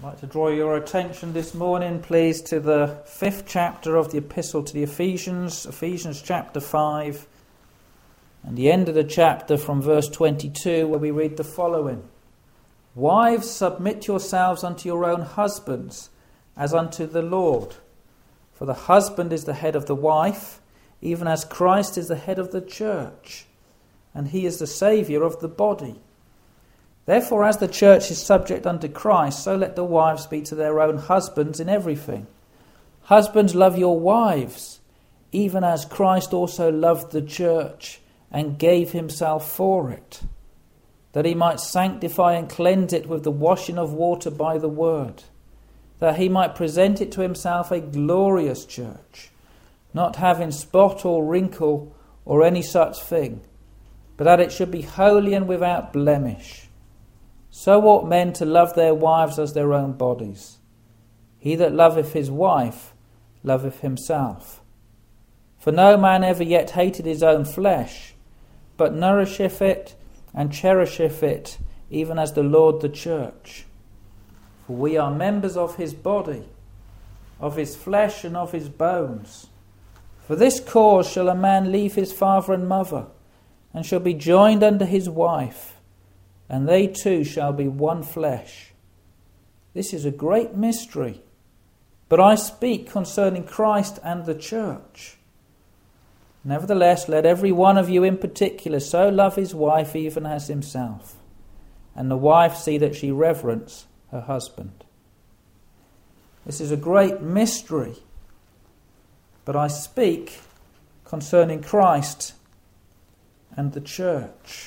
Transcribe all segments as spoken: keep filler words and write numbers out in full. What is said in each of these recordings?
I'd like to draw your attention this morning, please, to the fifth chapter of the Epistle to the Ephesians, Ephesians chapter five, and the end of the chapter from verse twenty-two, where we read the following. Wives, submit yourselves unto your own husbands, as unto the Lord. For the husband is the head of the wife, even as Christ is the head of the church, and he is the Saviour of the body. Therefore, as the church is subject unto Christ, so let the wives be to their own husbands in everything. Husbands, love your wives, even as Christ also loved the church and gave himself for it, that he might sanctify and cleanse it with the washing of water by the word, that he might present it to himself a glorious church, not having spot or wrinkle or any such thing, but that it should be holy and without blemish. So ought men to love their wives as their own bodies. He that loveth his wife loveth himself. For no man ever yet hated his own flesh, but nourisheth it and cherisheth it, even as the Lord the church. For we are members of his body, of his flesh and of his bones. For this cause shall a man leave his father and mother, and shall be joined unto his wife, and they two shall be one flesh. This is a great mystery, but I speak concerning Christ and the church. Nevertheless, let every one of you in particular so love his wife even as himself, and the wife see that she reverence her husband. This is a great mystery, but I speak concerning Christ and the church.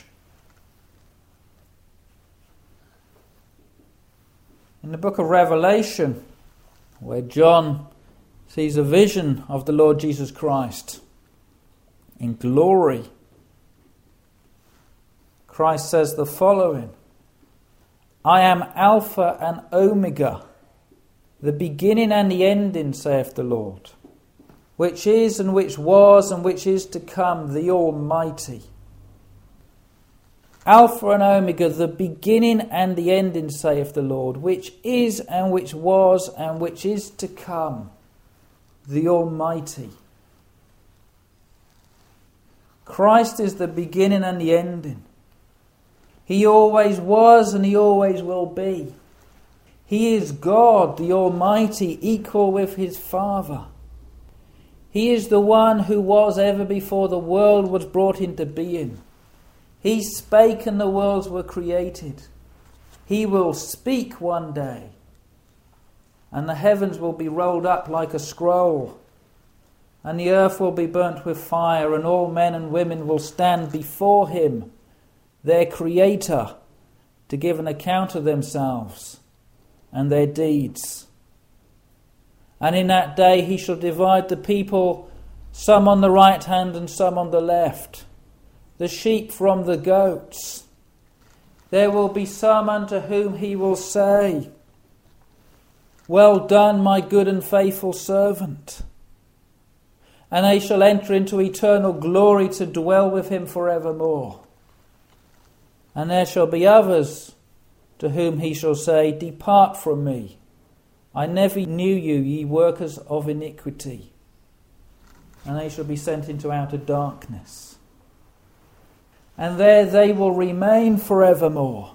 In the book of Revelation, where John sees a vision of the Lord Jesus Christ in glory, Christ says the following: I am Alpha and Omega, the beginning and the ending, saith the Lord, which is and which was and which is to come, the Almighty. Alpha and Omega, the beginning and the ending, saith the Lord, which is and which was and which is to come, the Almighty. Christ is the beginning and the ending. He always was and he always will be. He is God, the Almighty, equal with his Father. He is the one who was ever before the world was brought into being. He spake and the worlds were created. He will speak one day, and the heavens will be rolled up like a scroll, and the earth will be burnt with fire, and all men and women will stand before him, their Creator, to give an account of themselves and their deeds. And in that day he shall divide the people, some on the right hand and some on the left, the sheep from the goats. There will be some unto whom he will say, Well done, my good and faithful servant. And they shall enter into eternal glory to dwell with him forevermore. And there shall be others to whom he shall say, Depart from me, I never knew you, ye workers of iniquity. And they shall be sent into outer darkness. And there they will remain forevermore.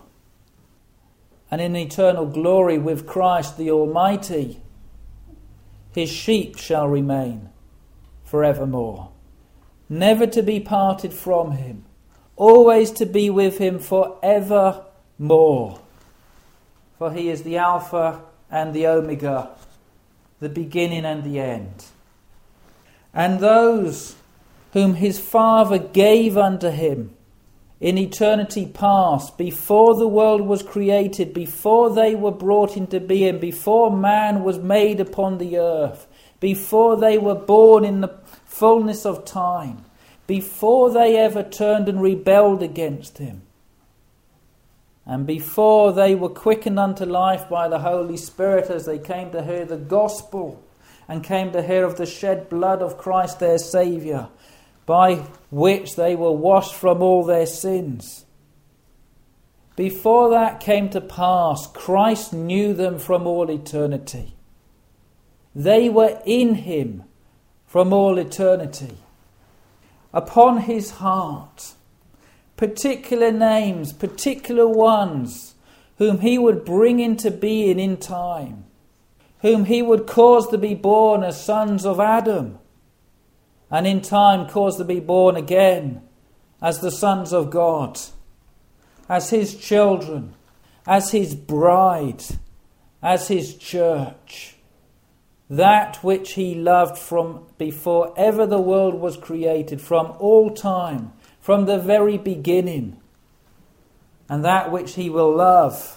And in eternal glory with Christ the Almighty, his sheep shall remain forevermore, never to be parted from him, always to be with him forevermore. For he is the Alpha and the Omega, the beginning and the end. And those whom his Father gave unto him in eternity past, before the world was created, before they were brought into being, before man was made upon the earth, before they were born in the fullness of time, before they ever turned and rebelled against him, and before they were quickened unto life by the Holy Spirit as they came to hear the gospel and came to hear of the shed blood of Christ their Saviour, by which they were washed from all their sins. before that came to pass, Christ knew them from all eternity. They were in him from all eternity. Upon his heart, particular names, particular ones, whom he would bring into being in time, whom he would cause to be born as sons of Adam, and in time cause to be born again as the sons of God, as his children, as his bride, as his church. That which he loved from before ever the world was created, from all time, from the very beginning, and that which he will love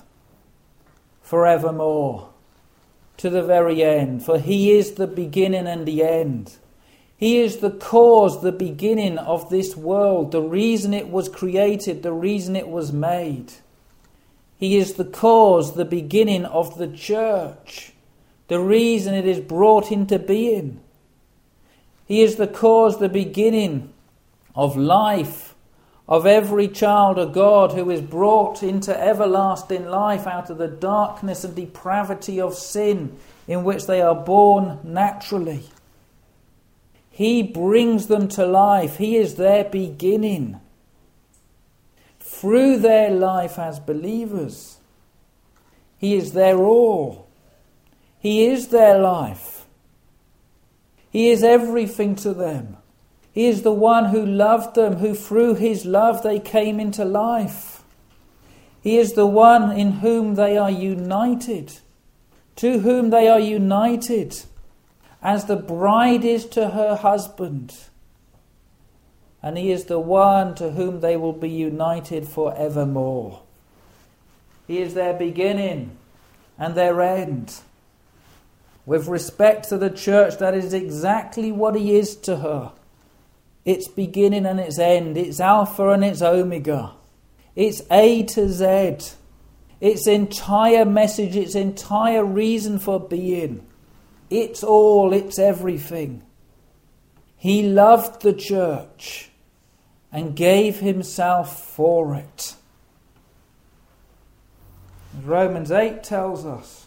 forevermore, to the very end. For he is the beginning and the end. He is the cause, the beginning of this world, the reason it was created, the reason it was made. He is the cause, the beginning of the church, the reason it is brought into being. He is the cause, the beginning of life, of every child of God who is brought into everlasting life out of the darkness and depravity of sin in which they are born naturally. He brings them to life. He is their beginning. Through their life as believers, he is their all. He is their life. He is everything to them. He is the one who loved them, who through his love they came into life. He is the one in whom they are united, to whom they are united, as the bride is to her husband. And he is the one to whom they will be united forevermore. He is their beginning and their end. With respect to the church, that is exactly what he is to her. Its beginning and its end, its Alpha and its Omega, its A to Z, its entire message, its entire reason for being. It's all, it's everything. He loved the church and gave himself for it. As Romans eight tells us,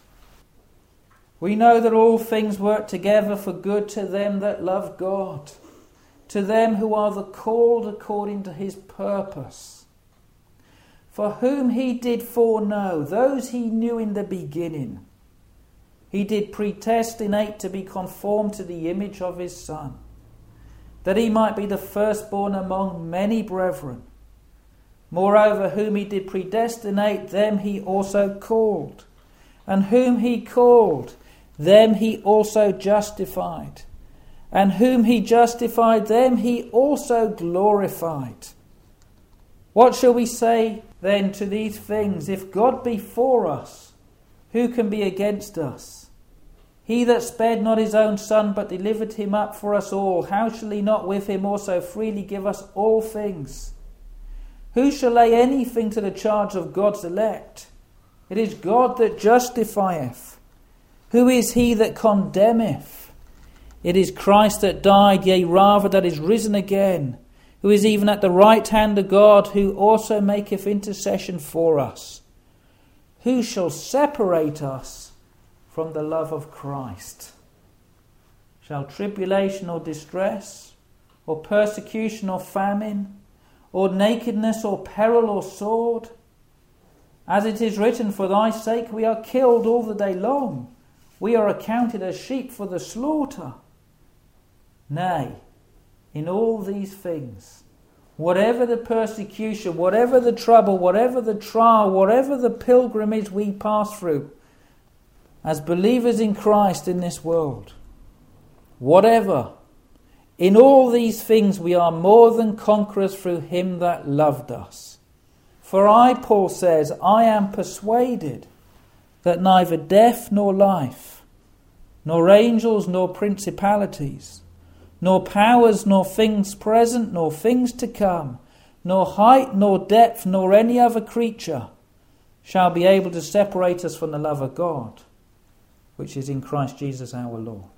we know that all things work together for good to them that love God, to them who are the called according to his purpose. For whom he did foreknow, those he knew in the beginning, he did predestinate to be conformed to the image of his Son, that he might be the firstborn among many brethren. Moreover, whom he did predestinate, them he also called. And whom he called, them he also justified. And whom he justified, them he also glorified. What shall we say then to these things? If God be for us, who can be against us? He that spared not his own Son, but delivered him up for us all, how shall he not with him also freely give us all things? Who shall lay anything to the charge of God's elect? It is God that justifieth. Who is he that condemneth? It is Christ that died, yea rather that is risen again, who is even at the right hand of God, who also maketh intercession for us. Who shall separate us from the love of Christ? Shall tribulation or distress, or persecution or famine, or nakedness or peril or sword? As it is written, for thy sake we are killed all the day long. We are accounted as sheep for the slaughter. Nay, in all these things, whatever the persecution, whatever the trouble, whatever the trial, whatever the pilgrimage we pass through, as believers in Christ in this world, whatever, in all these things we are more than conquerors through him that loved us. For I, Paul says, I am persuaded that neither death nor life, nor angels nor principalities, nor powers nor things present nor things to come, nor height nor depth nor any other creature shall be able to separate us from the love of God, which is in Christ Jesus our Lord.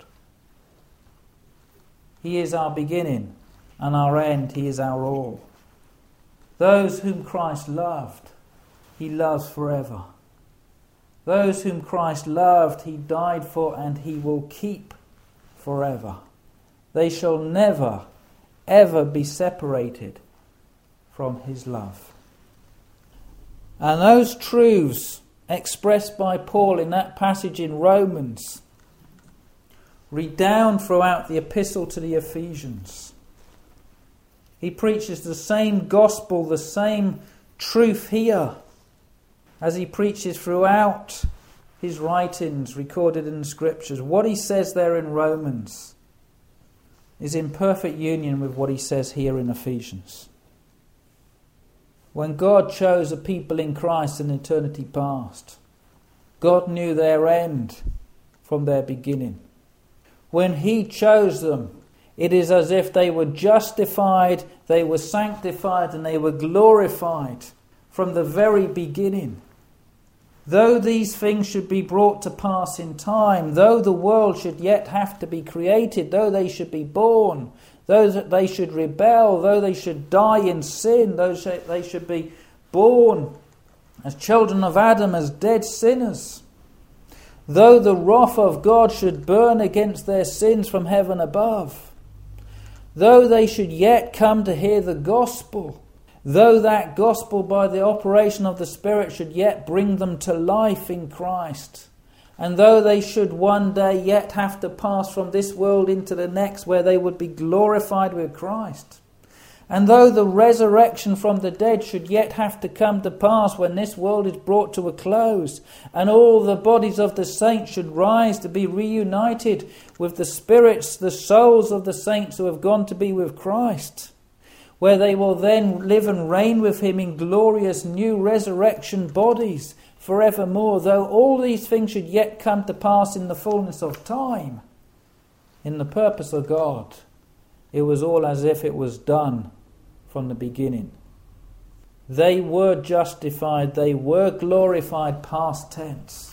He is our beginning and our end. He is our all. Those whom Christ loved he loves forever. Those whom Christ loved, he died for, and he will keep forever. They shall never, ever be separated from his love. And those truths expressed by Paul in that passage in Romans redound throughout the epistle to the Ephesians. He preaches the same gospel, the same truth here as he preaches throughout his writings recorded in the Scriptures. What he says there in Romans is in perfect union with what he says here in Ephesians. When God chose a people in Christ in eternity past, God knew their end from their beginning. When he chose them, it is as if they were justified, they were sanctified, and they were glorified from the very beginning. Though these things should be brought to pass in time, though the world should yet have to be created, though they should be born, though they should rebel, though they should die in sin, though they should be born as children of Adam, as dead sinners, though the wrath of God should burn against their sins from heaven above, though they should yet come to hear the gospel, though that gospel by the operation of the Spirit should yet bring them to life in Christ, and though they should one day yet have to pass from this world into the next where they would be glorified with Christ, and though the resurrection from the dead should yet have to come to pass when this world is brought to a close, and all the bodies of the saints should rise to be reunited with the spirits, the souls of the saints who have gone to be with Christ, where they will then live and reign with him in glorious new resurrection bodies forevermore, though all these things should yet come to pass in the fullness of time, in the purpose of God, it was all as if it was done from the beginning. They were justified, they were glorified, past tense,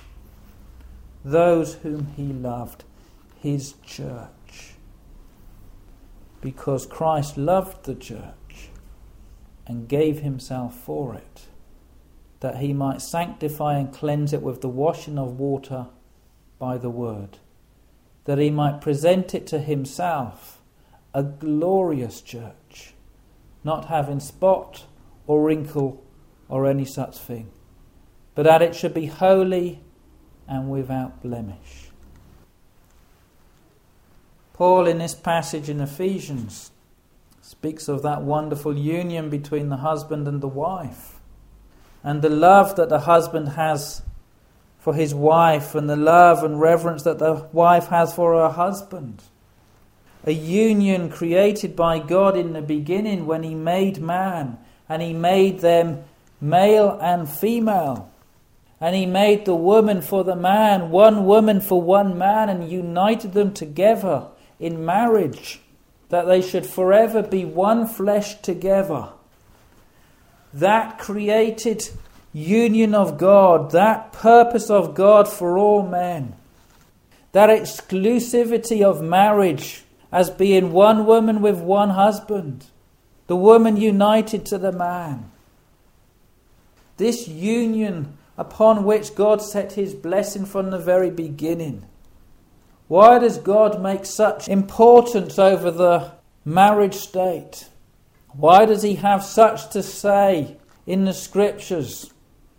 those whom he loved, his church. Because Christ loved the church and gave himself for it, that he might sanctify and cleanse it with the washing of water by the word, that he might present it to himself, a glorious church, not having spot or wrinkle or any such thing, but that it should be holy and without blemish. Paul, in this passage in Ephesians, speaks of that wonderful union between the husband and the wife, and the love that the husband has for his wife, and the love and reverence that the wife has for her husband. A union created by God in the beginning when he made man, and he made them male and female. And he made the woman for the man, one woman for one man, and united them together in marriage, that they should forever be one flesh together. That created union of God, that purpose of God for all men, that exclusivity of marriage as being one woman with one husband, the woman united to the man. This union upon which God set his blessing from the very beginning. Why does God make such importance over the marriage state? Why does he have such to say in the Scriptures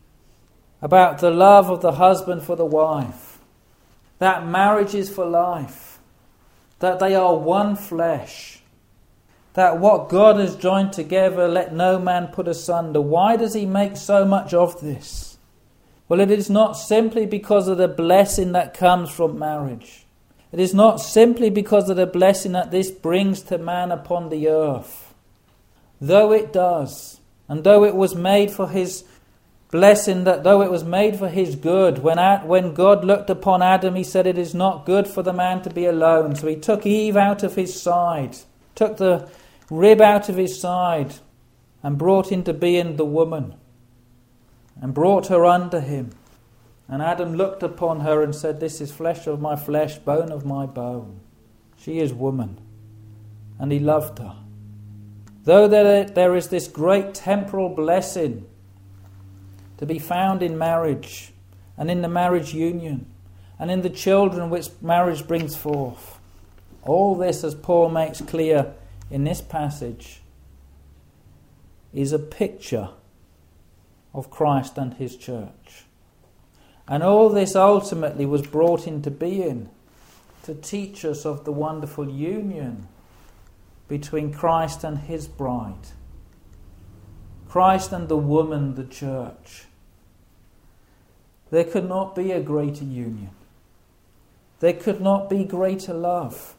about the love of the husband for the wife? That marriage is for life. That they are one flesh. That what God has joined together, let no man put asunder. Why does he make so much of this? Well, it is not simply because of the blessing that comes from marriage. It is not simply because of the blessing that this brings to man upon the earth. Though it does, and though it was made for his blessing, that though it was made for his good, when when God looked upon Adam, he said it is not good for the man to be alone. So he took Eve out of his side, took the rib out of his side, and brought into being the woman, and brought her unto him. And Adam looked upon her and said, this is flesh of my flesh, bone of my bone. She is woman. And he loved her. Though there, there is this great temporal blessing to be found in marriage and in the marriage union and in the children which marriage brings forth. All this, as Paul makes clear in this passage, is a picture of Christ and his church. And all this ultimately was brought into being to teach us of the wonderful union between Christ and his bride, Christ and the woman, the church. There could not be a greater union. There could not be greater love.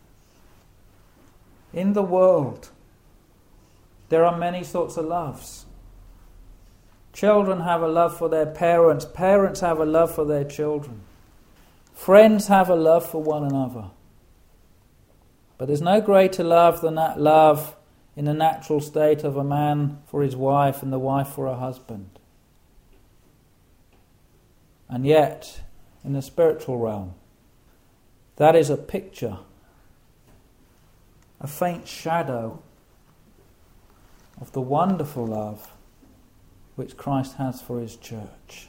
In the world, there are many sorts of loves. Children have a love for their parents. Parents have a love for their children. Friends have a love for one another. But there's no greater love than that love in the natural state of a man for his wife and the wife for her husband. And yet, in the spiritual realm, that is a picture, a faint shadow of the wonderful love which Christ has for his church.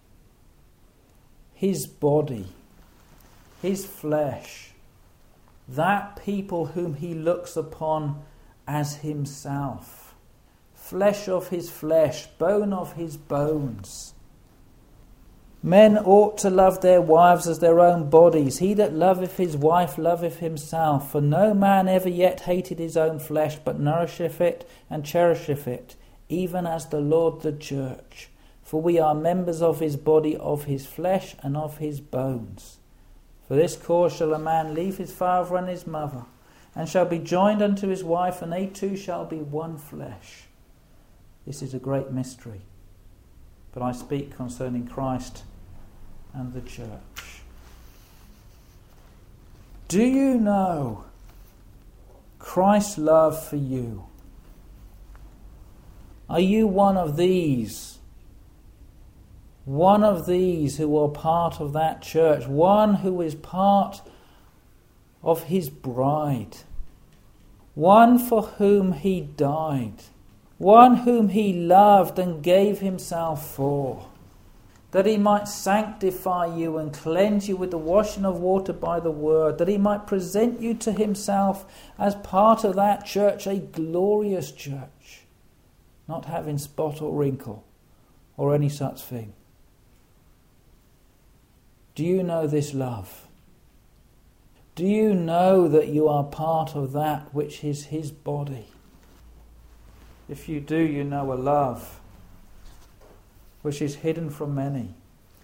His body, his flesh, that people whom he looks upon as himself, flesh of his flesh, bone of his bones. Men ought to love their wives as their own bodies. He that loveth his wife loveth himself. For no man ever yet hated his own flesh, but nourisheth it and cherisheth it, even as the Lord the church. For we are members of his body, of his flesh, and of his bones. For this cause shall a man leave his father and his mother, and shall be joined unto his wife, and they two shall be one flesh. This is a great mystery, but I speak concerning Christ and the church. Do you know Christ's love for you? Are you one of these? One of these who are part of that church, one who is part of his bride, one for whom he died, one whom he loved and gave himself for, that he might sanctify you and cleanse you with the washing of water by the word, that he might present you to himself as part of that church, a glorious church, not having spot or wrinkle or any such thing. Do you know this love? Do you know that you are part of that which is his body? If you do, you know a love which is hidden from many,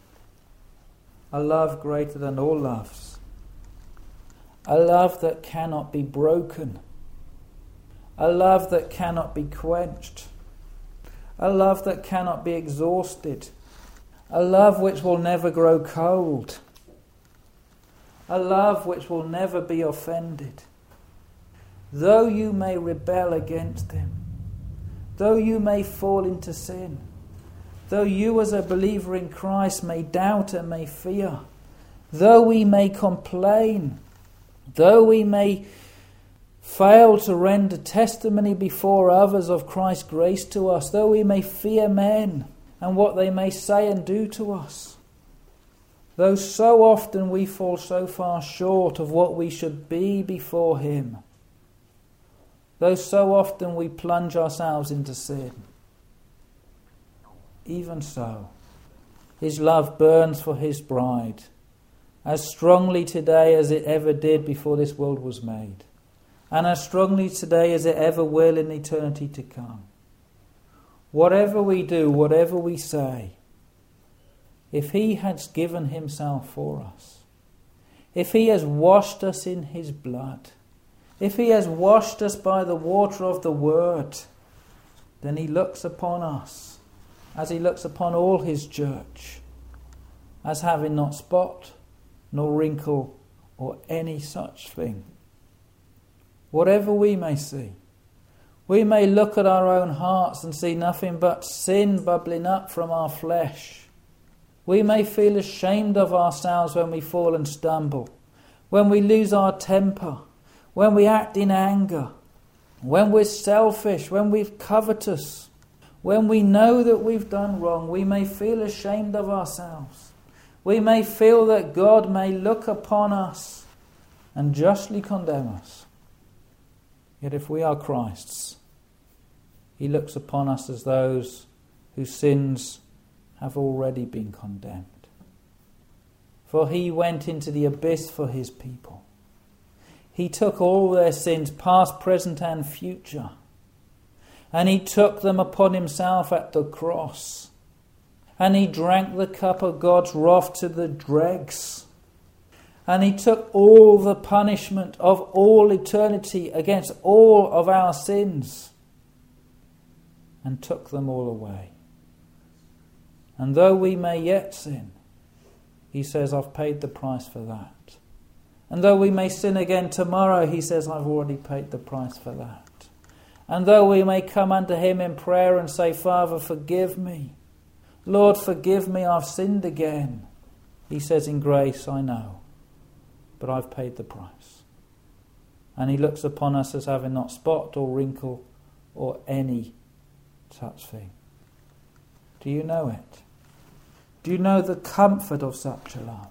a love greater than all loves, a love that cannot be broken, a love that cannot be quenched, a love that cannot be exhausted, a love which will never grow cold, a love which will never be offended. Though you may rebel against him, though you may fall into sin, though you as a believer in Christ may doubt and may fear, though we may complain, though we may fail to render testimony before others of Christ's grace to us, though we may fear men and what they may say and do to us, though so often we fall so far short of what we should be before him, though so often we plunge ourselves into sin, even so, his love burns for his bride as strongly today as it ever did before this world was made, and as strongly today as it ever will in eternity to come. Whatever we do, whatever we say, if he has given himself for us, if he has washed us in his blood, if he has washed us by the water of the word, then he looks upon us as he looks upon all his church, as having not spot, nor wrinkle, or any such thing. Whatever we may see, we may look at our own hearts and see nothing but sin bubbling up from our flesh. We may feel ashamed of ourselves when we fall and stumble, when we lose our temper, when we act in anger, when we're selfish, when we're covetous, when we know that we've done wrong, we may feel ashamed of ourselves. We may feel that God may look upon us and justly condemn us. Yet if we are Christ's, he looks upon us as those whose sins have already been condemned. For he went into the abyss for his people. He took all their sins, past, present and future, and he took them upon himself at the cross. And he drank the cup of God's wrath to the dregs. And he took all the punishment of all eternity against all of our sins and took them all away. And though we may yet sin, he says, I've paid the price for that. And though we may sin again tomorrow, he says, I've already paid the price for that. And though we may come unto him in prayer and say, Father, forgive me. Lord, forgive me, I've sinned again. He says, in grace, I know, but I've paid the price. And he looks upon us as having not spot or wrinkle or any such thing. Do you know it? Do you know the comfort of such a love?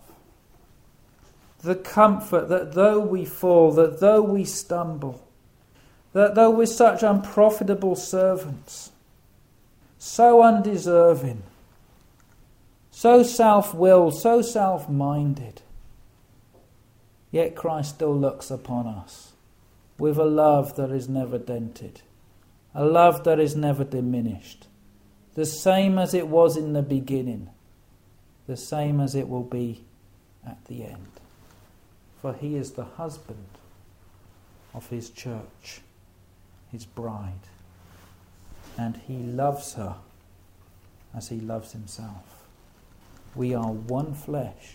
The comfort that though we fall, that though we stumble, that though we're such unprofitable servants, so undeserving, so self-willed, so self-minded, yet Christ still looks upon us with a love that is never dented, a love that is never diminished, the same as it was in the beginning, the same as it will be at the end. For he is the husband of his church, his bride, and he loves her as he loves himself. We are one flesh,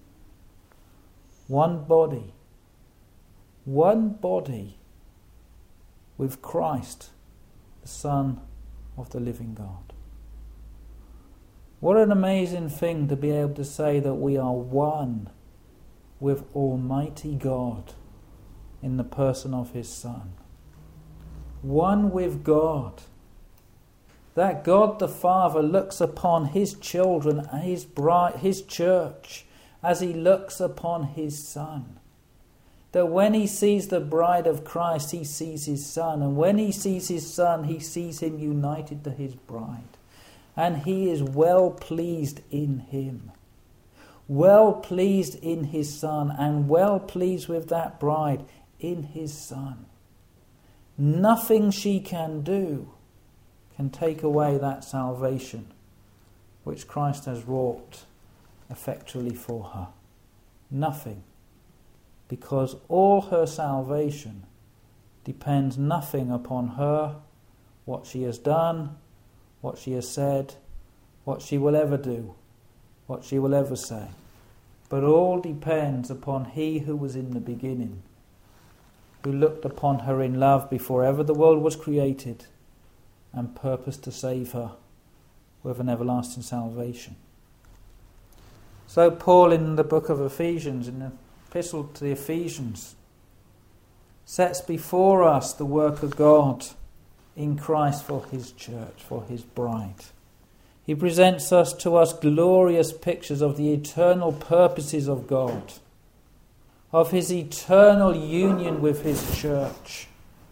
one body, one body with Christ, the Son of the living God. What an amazing thing to be able to say that we are one with Almighty God in the person of his Son. One with God. That God the Father looks upon his children, his bride, his church, as he looks upon his Son. That when he sees the bride of Christ, he sees his Son. And when he sees his Son, he sees him united to his bride. And he is well pleased in him. Well pleased in his Son, and well pleased with that bride in his Son. Nothing she can do can take away that salvation which Christ has wrought effectually for her. Nothing. Because all her salvation depends nothing upon her, what she has done, what she has said, what she will ever do, what she will ever say. But all depends upon he who was in the beginning, who looked upon her in love before ever the world was created, and purposed to save her with an everlasting salvation. So Paul in the book of Ephesians, in the epistle to the Ephesians, sets before us the work of God in Christ for his church, for his bride. He presents us to us glorious pictures of the eternal purposes of God, of his eternal union with his church,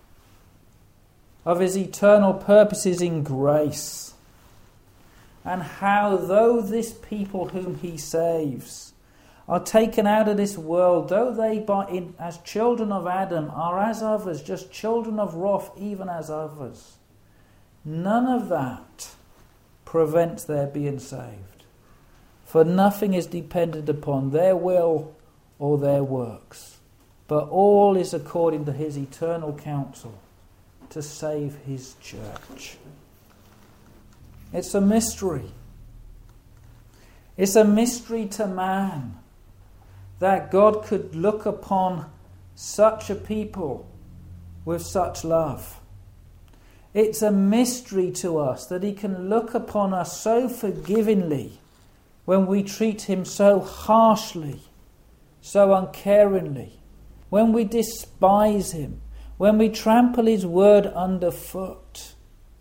of his eternal purposes in grace, and how though this people whom he saves are taken out of this world, though they by in, as children of Adam are as others, just children of wrath even as others, none of that prevents their being saved. For nothing is dependent upon their will or their works, but all is according to his eternal counsel to save his church. It's a mystery. It's a mystery to man that God could look upon such a people with such love. It's a mystery to us that he can look upon us so forgivingly when we treat him so harshly, so uncaringly, when we despise him, when we trample his word underfoot.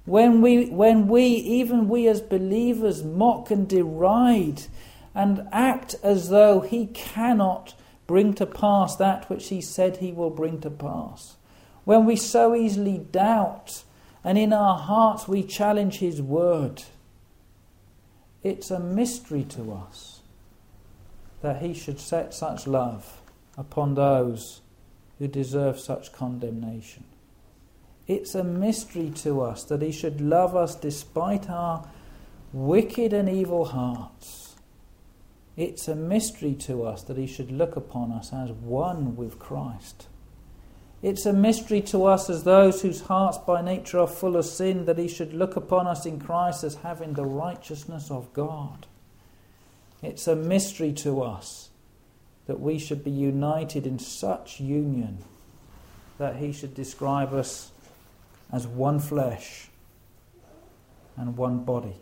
When we, when we, even we as believers, mock and deride and act as though he cannot bring to pass that which he said he will bring to pass. When we so easily doubt and in our hearts we challenge his word. It's a mystery to us that he should set such love upon those who deserve such condemnation. It's a mystery to us that he should love us despite our wicked and evil hearts. It's a mystery to us that he should look upon us as one with Christ. It's a mystery to us as those whose hearts by nature are full of sin, that he should look upon us in Christ as having the righteousness of God. It's a mystery to us that we should be united in such union that he should describe us as one flesh and one body.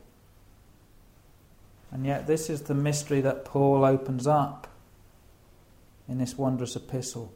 And yet this is the mystery that Paul opens up in this wondrous epistle.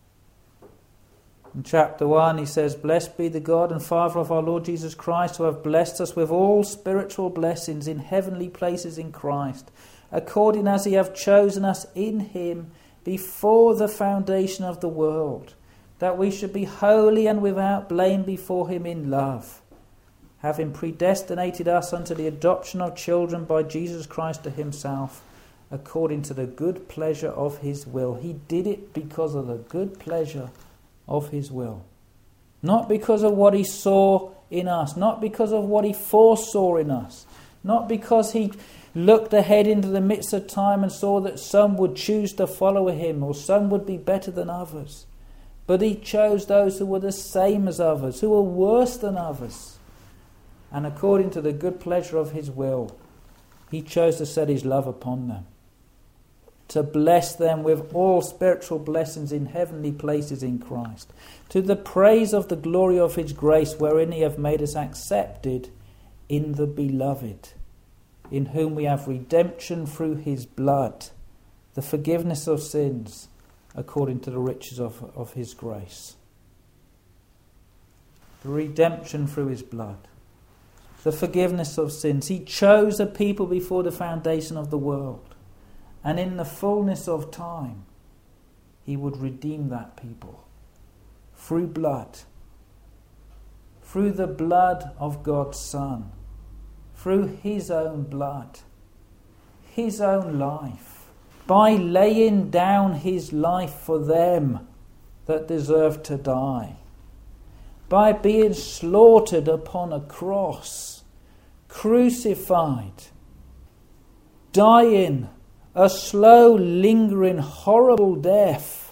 In chapter one he says, "Blessed be the God and Father of our Lord Jesus Christ, who have blessed us with all spiritual blessings in heavenly places in Christ, according as he hath chosen us in him before the foundation of the world, that we should be holy and without blame before him in love, having predestinated us unto the adoption of children by Jesus Christ to himself, according to the good pleasure of his will." He did it because of the good pleasure of his will. Not because of what he saw in us, not because of what he foresaw in us, not because he looked ahead into the midst of time and saw that some would choose to follow him or some would be better than others. But he chose those who were the same as others, who were worse than others. And according to the good pleasure of his will, he chose to set his love upon them, to bless them with all spiritual blessings in heavenly places in Christ, to the praise of the glory of his grace, wherein he hath made us accepted in the beloved, in whom we have redemption through his blood, the forgiveness of sins, according to the riches of, of his grace. The redemption through his blood, the forgiveness of sins. He chose a people before the foundation of the world, and in the fullness of time he would redeem that people through blood, through the blood of God's Son, through his own blood, his own life, by laying down his life for them that deserve to die, by being slaughtered upon a cross, crucified, dying a slow, lingering, horrible death.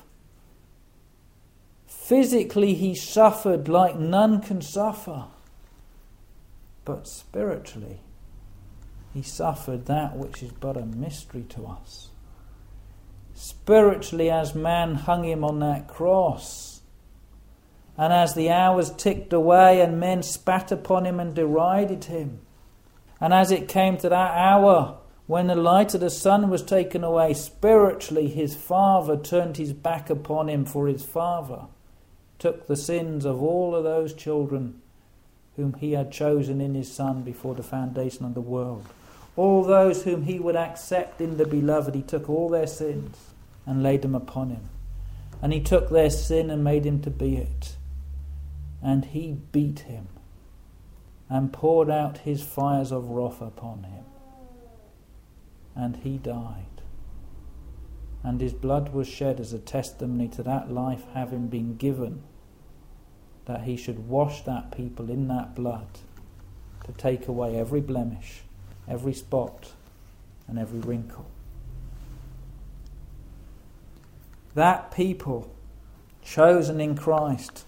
Physically he suffered like none can suffer, but spiritually he suffered that which is but a mystery to us. Spiritually, as man hung him on that cross, and as the hours ticked away and men spat upon him and derided him, and as it came to that hour when the light of the sun was taken away, spiritually his Father turned his back upon him, for his Father took the sins of all of those children whom he had chosen in his Son before the foundation of the world. All those whom he would accept in the beloved, he took all their sins and laid them upon him. And he took their sin and made him to be it. And he beat him and poured out his fires of wrath upon him. And he died. And his blood was shed as a testimony to that life having been given, that he should wash that people in that blood to take away every blemish, every spot, and every wrinkle. That people chosen in Christ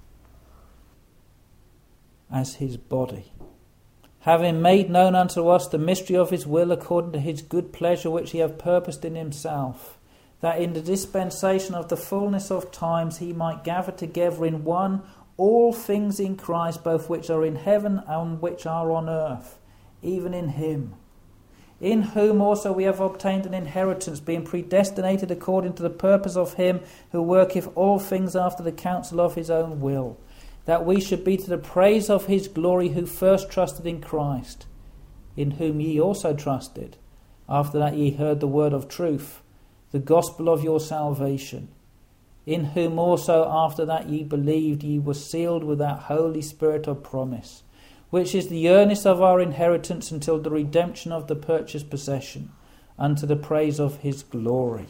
as his body, having made known unto us the mystery of his will according to his good pleasure which he hath purposed in himself, that in the dispensation of the fullness of times he might gather together in one all things in Christ, both which are in heaven and which are on earth, even in him, in whom also we have obtained an inheritance, being predestinated according to the purpose of him who worketh all things after the counsel of his own will, that we should be to the praise of his glory, who first trusted in Christ, in whom ye also trusted, after that ye heard the word of truth, the gospel of your salvation, in whom also after that ye believed, ye were sealed with that Holy Spirit of promise, which is the earnest of our inheritance until the redemption of the purchased possession, unto the praise of his glory.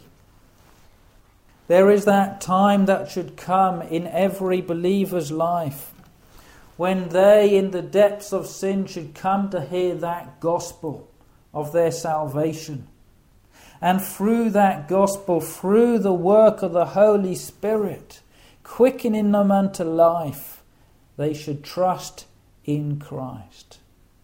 There is that time that should come in every believer's life when they, in the depths of sin, should come to hear that gospel of their salvation. And through that gospel, through the work of the Holy Spirit, quickening them unto life, they should trust in Christ.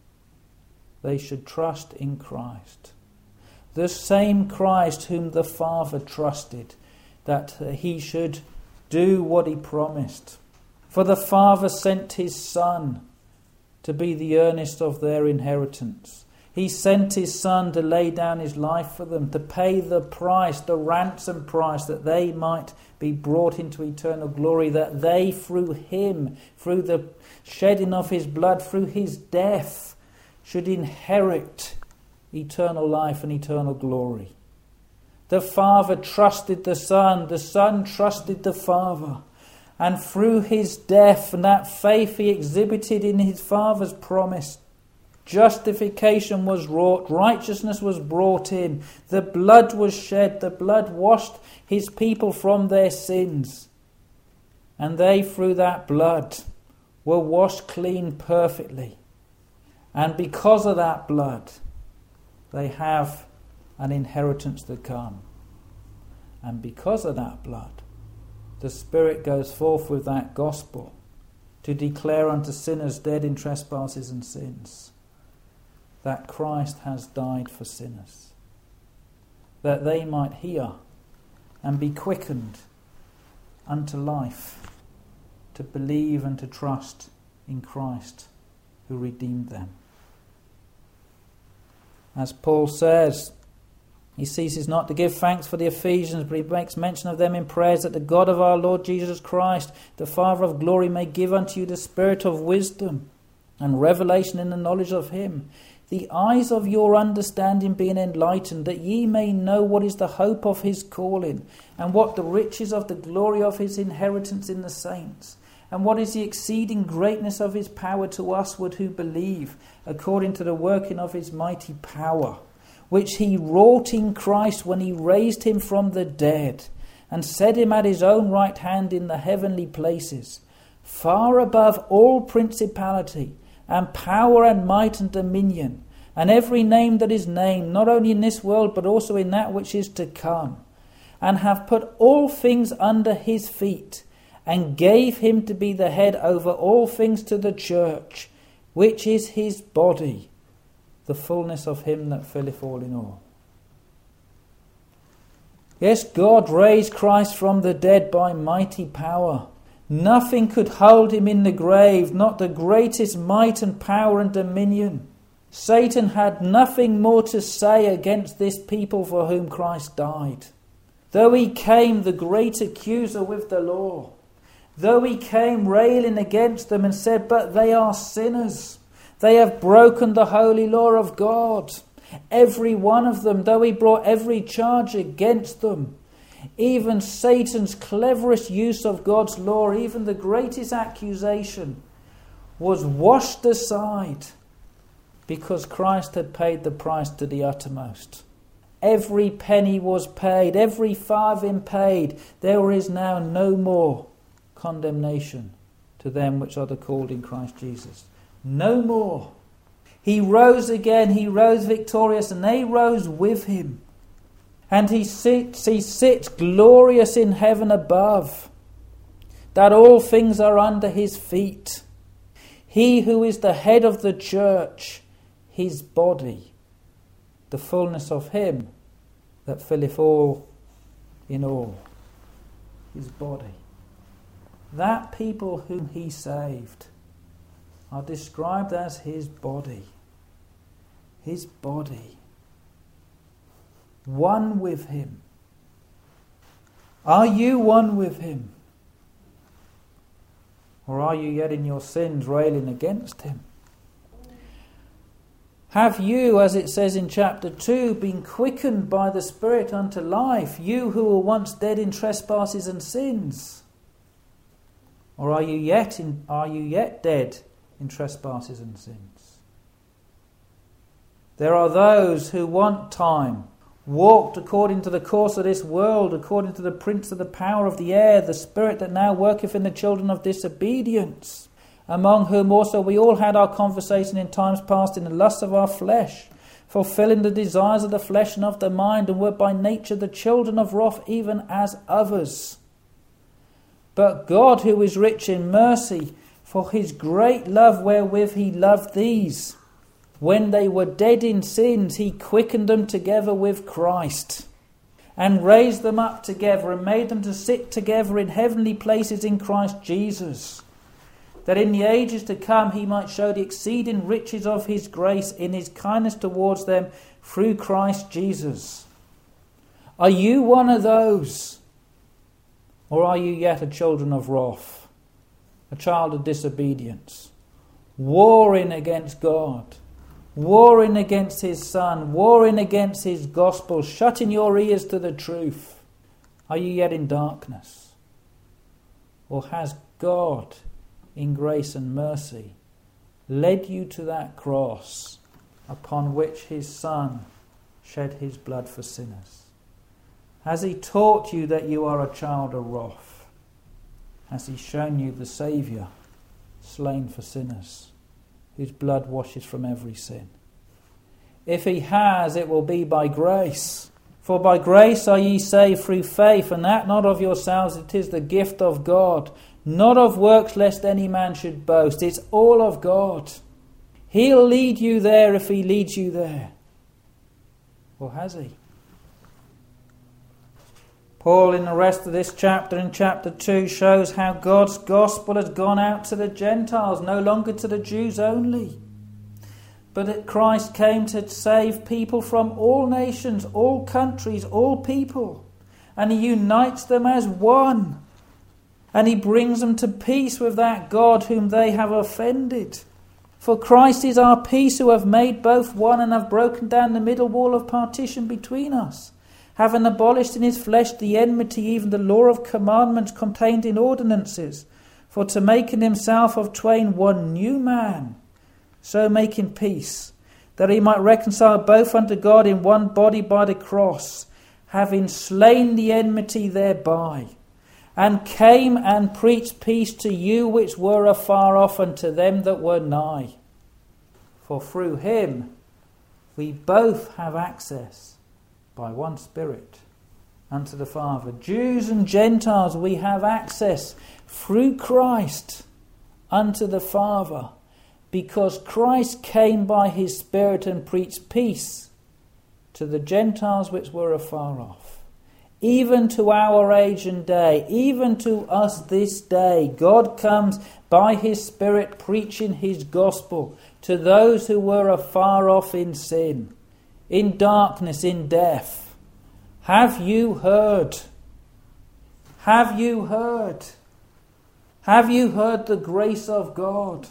They should trust in Christ. The same Christ whom the Father trusted, that he should do what he promised. For the Father sent his Son to be the earnest of their inheritance. He sent his Son to lay down his life for them, to pay the price, the ransom price, that they might be brought into eternal glory, that they through him, through the shedding of his blood, through his death, should inherit eternal life and eternal glory. The Father trusted the Son, the Son trusted the Father, and through his death and that faith he exhibited in his Father's promise, justification was wrought, righteousness was brought in, the blood was shed, the blood washed his people from their sins. And they, through that blood, were washed clean perfectly. And because of that blood, they have an inheritance to come. And because of that blood, the Spirit goes forth with that gospel to declare unto sinners dead in trespasses and sins that Christ has died for sinners, that they might hear and be quickened unto life, to believe and to trust in Christ who redeemed them. As Paul says, he ceases not to give thanks for the Ephesians, but he makes mention of them in prayers, that the God of our Lord Jesus Christ, the Father of glory, may give unto you the spirit of wisdom and revelation in the knowledge of him, the eyes of your understanding being enlightened, that ye may know what is the hope of his calling, and what the riches of the glory of his inheritance in the saints, and what is the exceeding greatness of his power to usward who believe, according to the working of his mighty power, which he wrought in Christ when he raised him from the dead, and set him at his own right hand in the heavenly places, far above all principality, and power, and might, and dominion, and every name that is named, not only in this world, but also in that which is to come, and have put all things under his feet, and gave him to be the head over all things to the church, which is his body, the fullness of him that filleth all in all. Yes, God raised Christ from the dead by mighty power. Nothing could hold him in the grave, not the greatest might and power and dominion. Satan had nothing more to say against this people for whom Christ died. Though he came the great accuser with the law, though he came railing against them and said, but they are sinners, they have broken the holy law of God, every one of them, though he brought every charge against them, even Satan's cleverest use of God's law, even the greatest accusation, was washed aside because Christ had paid the price to the uttermost. Every penny was paid, every farthing paid. There is now no more condemnation to them which are the called in Christ Jesus. No more. He rose again, he rose victorious, and they rose with him. And he sits, he sits glorious in heaven above, that all things are under his feet. He who is the head of the church, his body, the fullness of him that filleth all in all. His body. That people whom he saved are described as his body. His body. One with him. Are you one with him? Or are you yet in your sins railing against him? Have you, as it says in chapter two, been quickened by the Spirit unto life, you who were once dead in trespasses and sins? Or are you yet in, are you yet dead in trespasses and sins? There are those who want time, walked according to the course of this world, according to the prince of the power of the air, the spirit that now worketh in the children of disobedience, among whom also we all had our conversation in times past in the lusts of our flesh, fulfilling the desires of the flesh and of the mind, and were by nature the children of wrath, even as others. But God, who is rich in mercy, for his great love wherewith he loved these, when they were dead in sins, he quickened them together with Christ, and raised them up together, and made them to sit together in heavenly places in Christ Jesus, that in the ages to come he might show the exceeding riches of his grace in his kindness towards them through Christ Jesus. Are you one of those? Or are you yet a children of wrath, a child of disobedience, warring against God, warring against his Son, warring against his gospel, shutting your ears to the truth? Are you yet in darkness? Or has God, in grace and mercy, led you to that cross upon which his Son shed his blood for sinners? Has he taught you that you are a child of wrath? Has he shown you the Saviour slain for sinners, whose blood washes from every sin? If he has, it will be by grace. For by grace are ye saved through faith, and that not of yourselves, it is the gift of God, not of works, lest any man should boast. It's all of God. He'll lead you there if he leads you there. Or has he? Paul, in the rest of this chapter, in chapter two, shows how God's gospel has gone out to the Gentiles, no longer to the Jews only, but that Christ came to save people from all nations, all countries, all people, and he unites them as one, and he brings them to peace with that God whom they have offended. For Christ is our peace, who have made both one, and have broken down the middle wall of partition between us, having abolished in his flesh the enmity, even the law of commandments contained in ordinances, for to make in himself of twain one new man, so making peace, that he might reconcile both unto God in one body by the cross, having slain the enmity thereby, and came and preached peace to you which were afar off, and to them that were nigh. For through him we both have access by one Spirit unto the Father. Jews and Gentiles, we have access through Christ unto the Father, because Christ came by his Spirit and preached peace to the Gentiles which were afar off. Even to our age and day, even to us this day, God comes by his Spirit preaching his gospel to those who were afar off in sin, in darkness, in death. Have you heard? Have you heard? Have you heard the grace of God?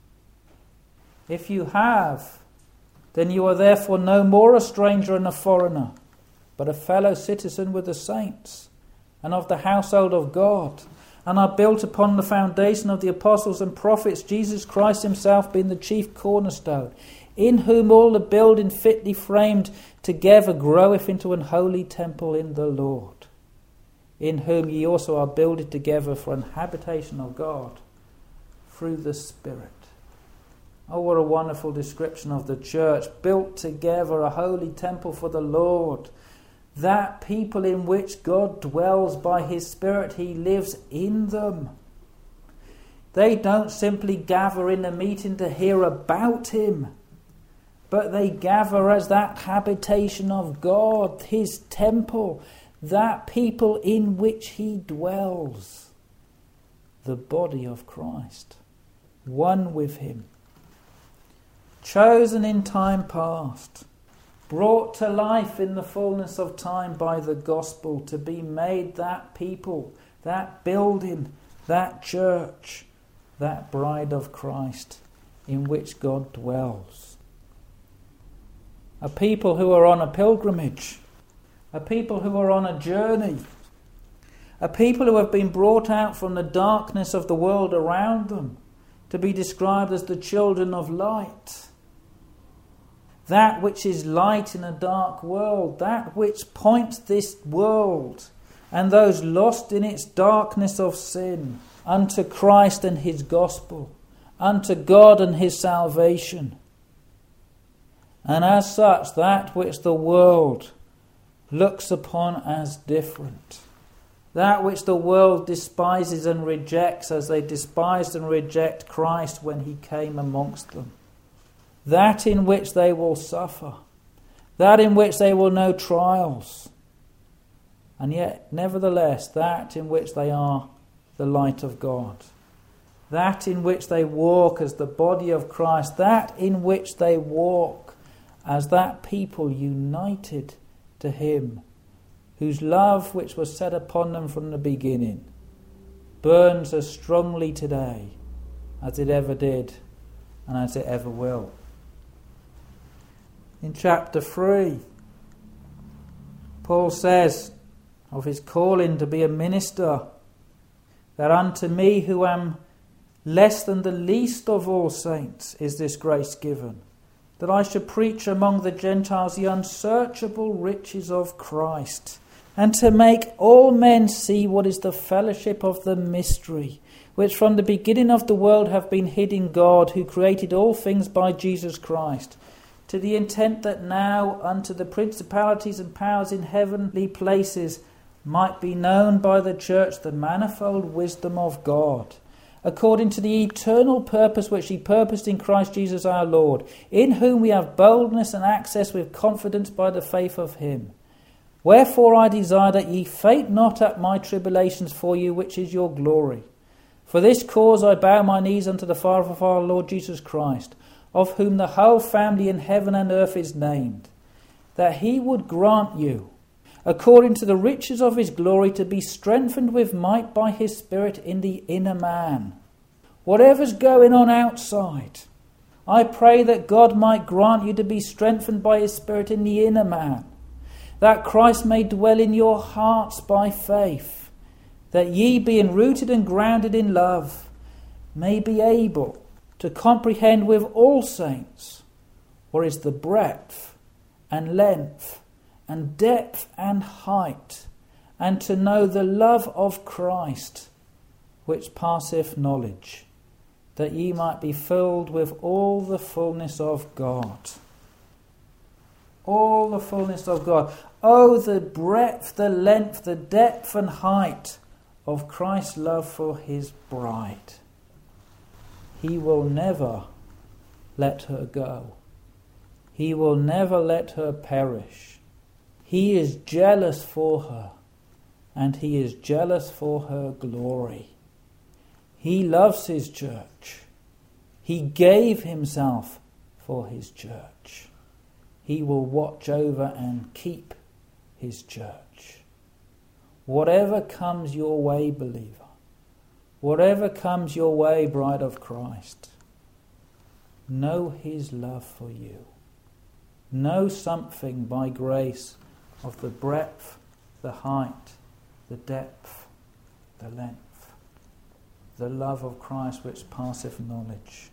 If you have, then you are therefore no more a stranger and a foreigner, but a fellow citizen with the saints, and of the household of God, and are built upon the foundation of the apostles and prophets, Jesus Christ himself being the chief cornerstone, in whom all the building fitly framed together groweth into an holy temple in the Lord, in whom ye also are builded together for an habitation of God through the Spirit. Oh, what a wonderful description of the church, built together, a holy temple for the Lord, that people in which God dwells by his Spirit. He lives in them. They don't simply gather in a meeting to hear about him, but they gather as that habitation of God, his temple, that people in which he dwells, the body of Christ, one with him, chosen in time past, brought to life in the fullness of time by the gospel, to be made that people, that building, that church, that bride of Christ in which God dwells. A people who are on a pilgrimage, a people who are on a journey, a people who have been brought out from the darkness of the world around them to be described as the children of light. That which is light in a dark world, that which points this world and those lost in its darkness of sin unto Christ and his gospel, unto God and his salvation. And as such, that which the world looks upon as different, that which the world despises and rejects as they despised and reject Christ when he came amongst them, that in which they will suffer, that in which they will know trials, and yet, nevertheless, that in which they are the light of God, that in which they walk as the body of Christ, that in which they walk as that people united to him, whose love, which was set upon them from the beginning, burns as strongly today as it ever did and as it ever will. In chapter three, Paul says of his calling to be a minister, that unto me who am less than the least of all saints is this grace given, that I should preach among the Gentiles the unsearchable riches of Christ, and to make all men see what is the fellowship of the mystery, which from the beginning of the world have been hid in God, who created all things by Jesus Christ, to the intent that now unto the principalities and powers in heavenly places might be known by the church the manifold wisdom of God, according to the eternal purpose which he purposed in Christ Jesus our Lord, in whom we have boldness and access with confidence by the faith of him. Wherefore I desire that ye faint not at my tribulations for you, which is your glory. For this cause I bow my knees unto the Father of our Lord Jesus Christ, of whom the whole family in heaven and earth is named, that he would grant you, according to the riches of his glory, to be strengthened with might by his Spirit in the inner man. Whatever's going on outside, I pray that God might grant you to be strengthened by his Spirit in the inner man, that Christ may dwell in your hearts by faith, that ye, being rooted and grounded in love, may be able to comprehend with all saints what is the breadth and length and depth and height, and to know the love of Christ, which passeth knowledge, that ye might be filled with all the fullness of God. All the fullness of God. Oh, the breadth, the length, the depth and height of Christ's love for his bride. He will never let her go. He will never let her perish. He is jealous for her, and he is jealous for her glory. He loves his church. He gave himself for his church. He will watch over and keep his church. Whatever comes your way, believer, whatever comes your way, bride of Christ, know his love for you. Know something by grace of the breadth, the height, the depth, the length, the love of Christ which passeth knowledge.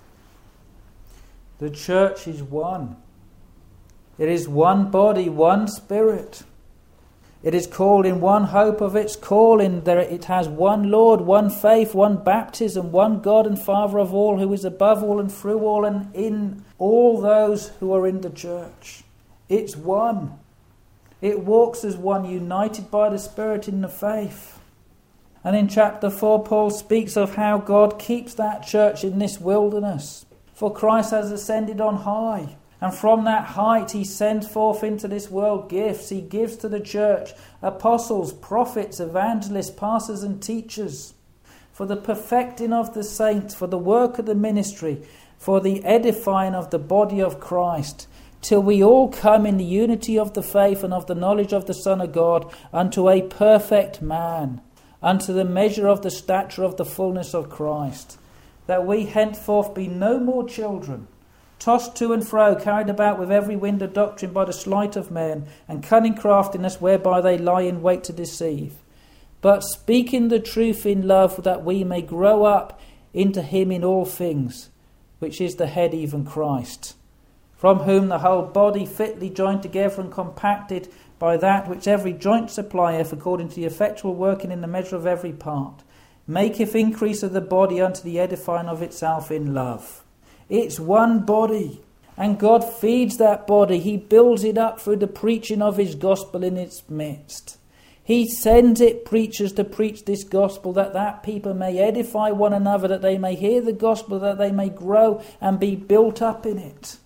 The church is one. It is one body, one spirit. It is called in one hope of its calling. There it has one Lord, one faith, one baptism, one God and Father of all, who is above all and through all and in all those who are in the church. It's one. It walks as one, united by the Spirit in the faith. And in chapter four, Paul speaks of how God keeps that church in this wilderness. For Christ has ascended on high, and from that height he sends forth into this world gifts. He gives to the church apostles, prophets, evangelists, pastors and teachers, for the perfecting of the saints, for the work of the ministry, for the edifying of the body of Christ, till we all come in the unity of the faith and of the knowledge of the Son of God, unto a perfect man, unto the measure of the stature of the fullness of Christ, that we henceforth be no more children, tossed to and fro, carried about with every wind of doctrine by the sleight of men, and cunning craftiness whereby they lie in wait to deceive. But speaking the truth in love, that we may grow up into him in all things, which is the head, even Christ, from whom the whole body fitly joined together and compacted by that which every joint supplieth, according to the effectual working in the measure of every part, maketh increase of the body unto the edifying of itself in love. It's one body, and God feeds that body. He builds it up through the preaching of his gospel in its midst. He sends it preachers to preach this gospel, that that people may edify one another, that they may hear the gospel, that they may grow and be built up in it.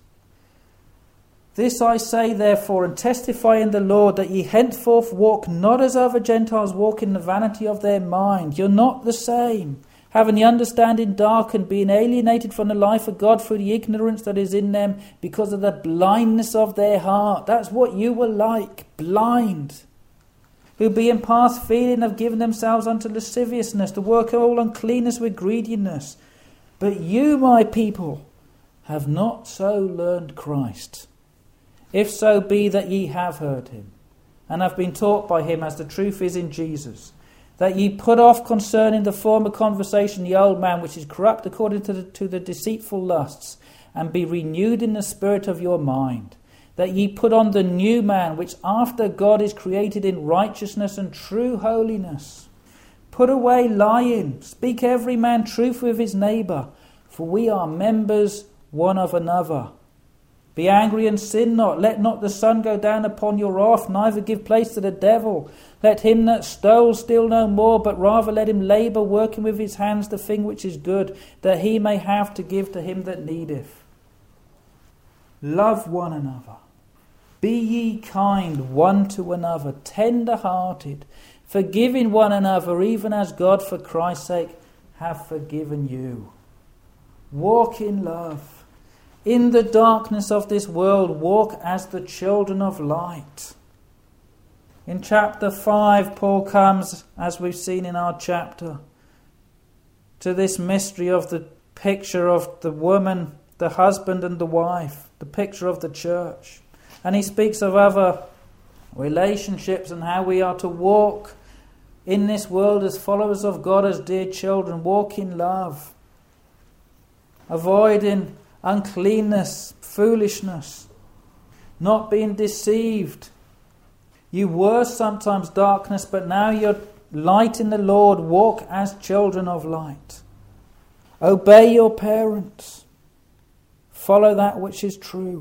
This I say therefore, and testify in the Lord, that ye henceforth walk not as other Gentiles walk in the vanity of their mind. You're not the same. Having the understanding darkened, being alienated from the life of God through the ignorance that is in them, because of the blindness of their heart. That's what you were like, blind. Who being past feeling have given themselves unto lasciviousness, to work all uncleanness with greediness. But you, my people, have not so learned Christ. If so be that ye have heard him, and have been taught by him, as the truth is in Jesus, that ye put off concerning the former conversation the old man, which is corrupt according to the, to the deceitful lusts, and be renewed in the spirit of your mind, that ye put on the new man, which after God is created in righteousness and true holiness. Put away lying, speak every man truth with his neighbour, for we are members one of another. Be angry and sin not. Let not the sun go down upon your wrath, neither give place to the devil. Let him that stole steal no more, but rather let him labour, working with his hands the thing which is good, that he may have to give to him that needeth. Love one another. Be ye kind one to another, tender-hearted, forgiving one another, even as God for Christ's sake hath forgiven you. Walk in love. In the darkness of this world, walk as the children of light. In chapter five, Paul comes, as we've seen in our chapter, to this mystery of the picture of the woman, the husband and the wife, the picture of the church. And he speaks of other relationships and how we are to walk in this world as followers of God, as dear children. Walk in love, avoiding uncleanness, foolishness, not being deceived. You were sometimes darkness, but now you're light in the Lord. Walk as children of light. Obey your parents. Follow that which is true.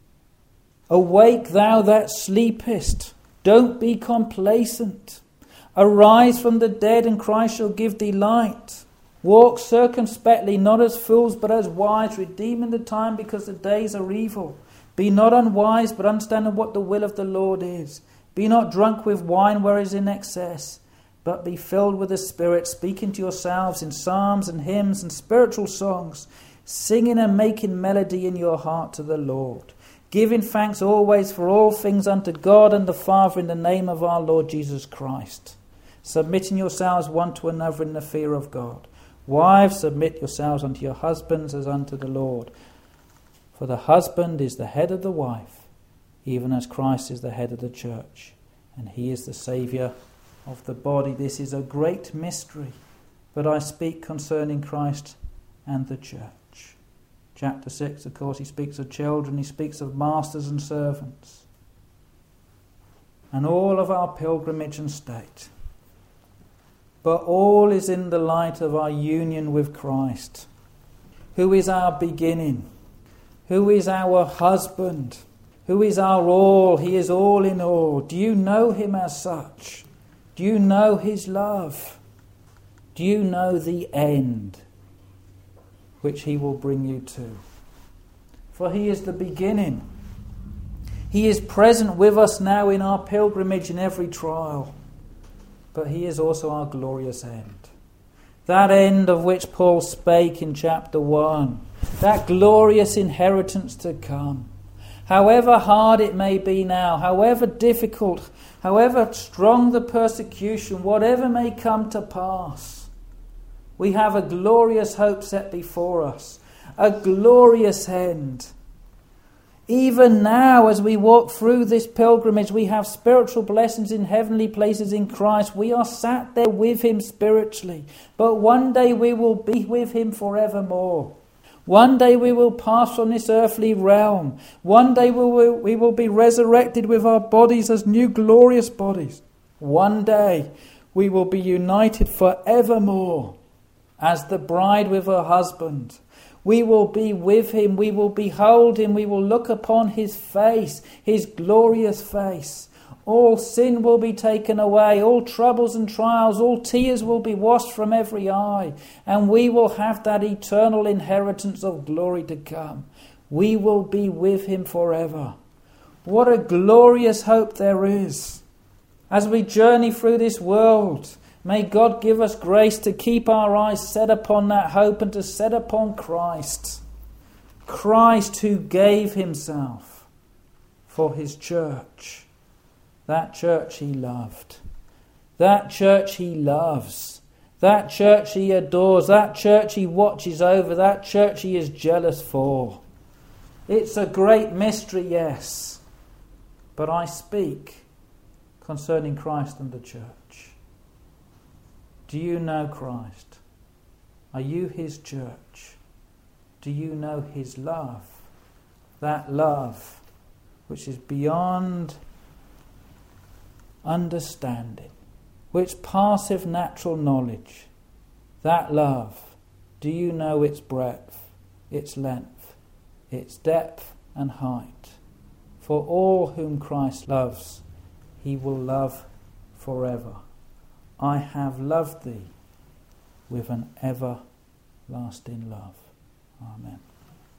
Awake thou that sleepest. Don't be complacent. Arise from the dead, and Christ shall give thee light. Walk circumspectly, not as fools, but as wise, redeeming the time, because the days are evil. Be not unwise, but understanding what the will of the Lord is. Be not drunk with wine whereas in excess, but be filled with the Spirit, speaking to yourselves in psalms and hymns and spiritual songs, singing and making melody in your heart to the Lord, giving thanks always for all things unto God and the Father in the name of our Lord Jesus Christ, submitting yourselves one to another in the fear of God. Wives, submit yourselves unto your husbands as unto the Lord. For the husband is the head of the wife, even as Christ is the head of the church, and he is the Saviour of the body. This is a great mystery, but I speak concerning Christ and the church. Chapter six, of course, he speaks of children, he speaks of masters and servants, and all of our pilgrimage and state. But all is in the light of our union with Christ, who is our beginning, who is our husband, who is our all. He is all in all. Do you know him as such? Do you know his love? Do you know the end which he will bring you to? For he is the beginning. He is present with us now in our pilgrimage in every trial. But he is also our glorious end. That end of which Paul spake in chapter one. That glorious inheritance to come. However hard it may be now, however difficult, however strong the persecution, whatever may come to pass, We have a glorious hope set before us, a glorious end. Even now, as we walk through this pilgrimage, we have spiritual blessings in heavenly places in Christ. We are sat there with him spiritually. But one day we will be with him forevermore. One day we will pass from this earthly realm. One day we will, we will be resurrected with our bodies as new glorious bodies. One day we will be united forevermore as the bride with her husband. We will be with him, we will behold him, we will look upon his face, his glorious face. All sin will be taken away, all troubles and trials, all tears will be washed from every eye, and we will have that eternal inheritance of glory to come. We will be with him forever. What a glorious hope there is. As we journey through this world, may God give us grace to keep our eyes set upon that hope and to set upon Christ. Christ who gave himself for his church. That church he loved. That church he loves. That church he adores. That church he watches over. That church he is jealous for. It's a great mystery, yes. But I speak concerning Christ and the church. Do you know Christ? Are you his church? Do you know his love? That love which is beyond understanding, which passeth natural knowledge. That love, do you know its breadth, its length, its depth and height? For all whom Christ loves, he will love forever. I have loved thee with an everlasting love. Amen.